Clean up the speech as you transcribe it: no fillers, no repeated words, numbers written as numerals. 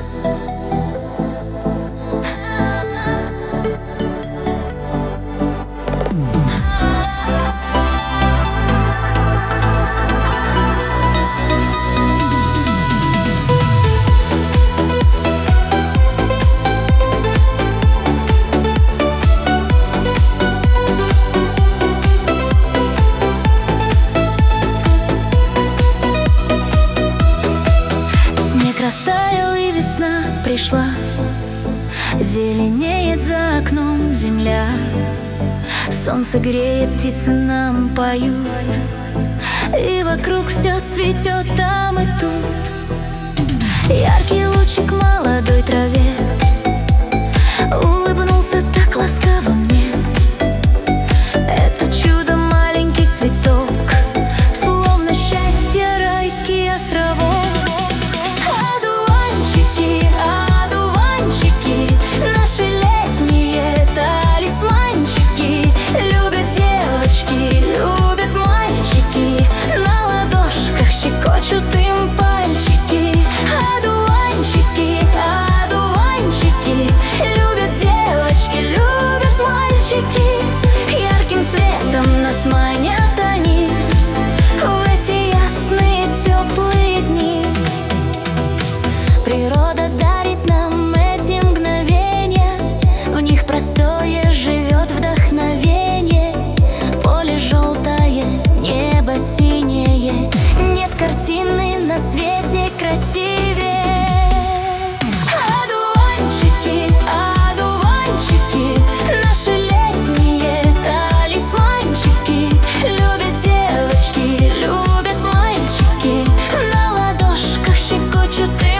Растаял и весна пришла, зеленеет за окном земля. Солнце греет, птицы нам поют, и вокруг все цветет там и тут. Яркий лучик молодой траве улыбнулся так ласково мне. Это чудо маленький цветок, словно счастье райский островок. Щекочут им пальчики, одуванчики, одуванчики. Любят девочки, любят мальчики. Ярким цветом нас манят они в эти ясные теплые дни. Природа дарит нам эти мгновения, в них простое живет вдохновение. Поле желтое, небо синее, нет картины на свете красивее. Одуванчики, одуванчики, наши летние талисманчики. Любят девочки, любят мальчики, на ладошках щекочут и